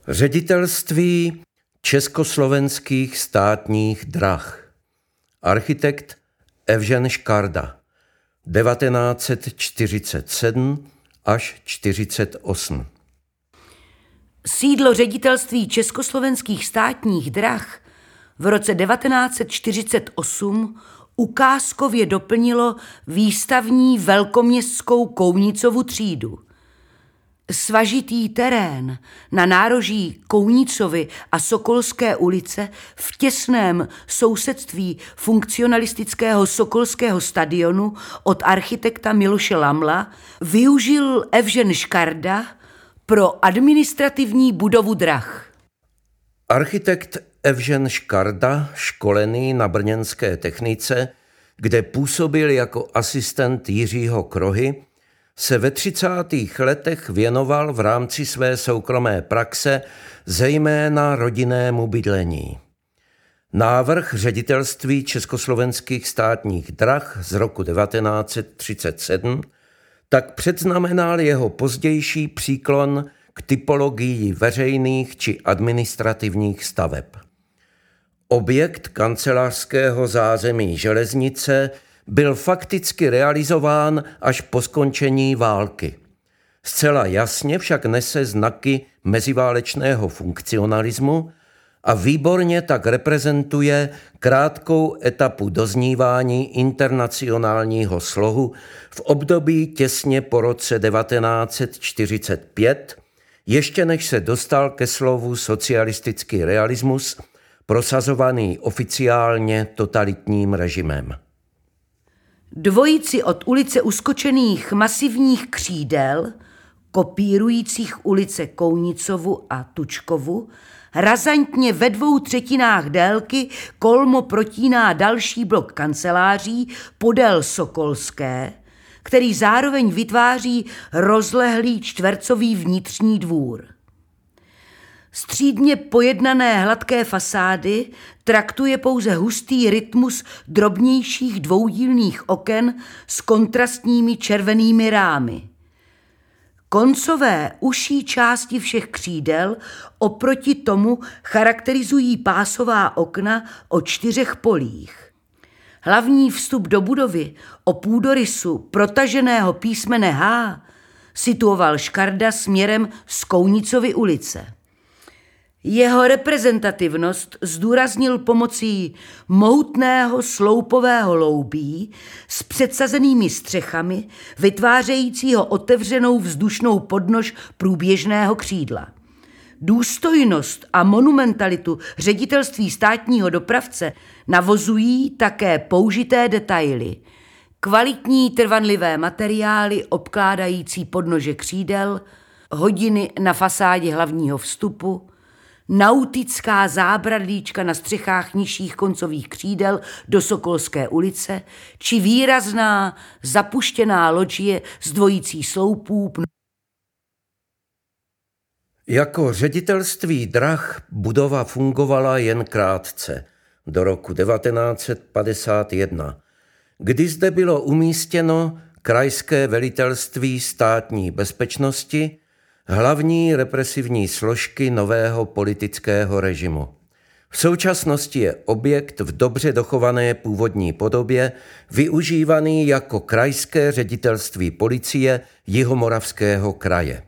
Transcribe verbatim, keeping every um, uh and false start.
Ředitelství Československých státních drah. Architekt Evžen Škarda. devatenáct set čtyřicet sedm až čtyřicet osm. Sídlo ředitelství Československých státních drah v roce devatenáct set čtyřicet osm ukázkově doplnilo výstavní velkoměstskou Kounicovu třídu. Svažitý terén na nároží Kounicovy a Sokolské ulice v těsném sousedství funkcionalistického Sokolského stadionu od architekta Miloše Lamla využil Evžen Škarda pro administrativní budovu drah. Architekt Evžen Škarda, školený na brněnské technice, kde působil jako asistent Jiřího Krohy, se ve třicátých letech věnoval v rámci své soukromé praxe zejména rodinnému bydlení. Návrh ředitelství Československých státních drah z roku devatenáct set třicet sedm tak předznamenal jeho pozdější příklon k typologii veřejných či administrativních staveb. Objekt kancelářského zázemí železnice byl fakticky realizován až po skončení války. Zcela jasně však nese znaky meziválečného funkcionalismu a výborně tak reprezentuje krátkou etapu doznívání internacionálního slohu v období těsně po roce devatenáct set čtyřicet pět, ještě než se dostal ke slovu socialistický realismus, prosazovaný oficiálně totalitním režimem. Dvojici od ulice uskočených masivních křídel, kopírujících ulice Kounicovu a Tučkovu, razantně ve dvou třetinách délky kolmo protíná další blok kanceláří podél Sokolské, který zároveň vytváří rozlehlý čtvercový vnitřní dvůr. Střídně pojednané hladké fasády traktuje pouze hustý rytmus drobnějších dvoudílných oken s kontrastními červenými rámy. Koncové uší části všech křídel oproti tomu charakterizují pásová okna o čtyřech polích. Hlavní vstup do budovy o půdorysu protaženého písmene H situoval Škarda směrem z Kounicovy ulice. Jeho reprezentativnost zdůraznil pomocí mohutného sloupového loubí s předsazenými střechami, vytvářejícího otevřenou vzdušnou podnož průběžného křídla. Důstojnost a monumentalitu ředitelství státního dopravce navozují také použité detaily. Kvalitní trvanlivé materiály obkládající podnože křídel, hodiny na fasádě hlavního vstupu, nautická zábradlíčka na střechách nižších koncových křídel do Sokolské ulice či výrazná zapuštěná loďie z dvojicí sloupů. Jako ředitelství drah budova fungovala jen krátce, do roku devatenáct set padesát jedna, kdy zde bylo umístěno Krajské velitelství státní bezpečnosti, hlavní represivní složky nového politického režimu. V současnosti je objekt v dobře dochované původní podobě využívaný jako Krajské ředitelství policie Jihomoravského kraje.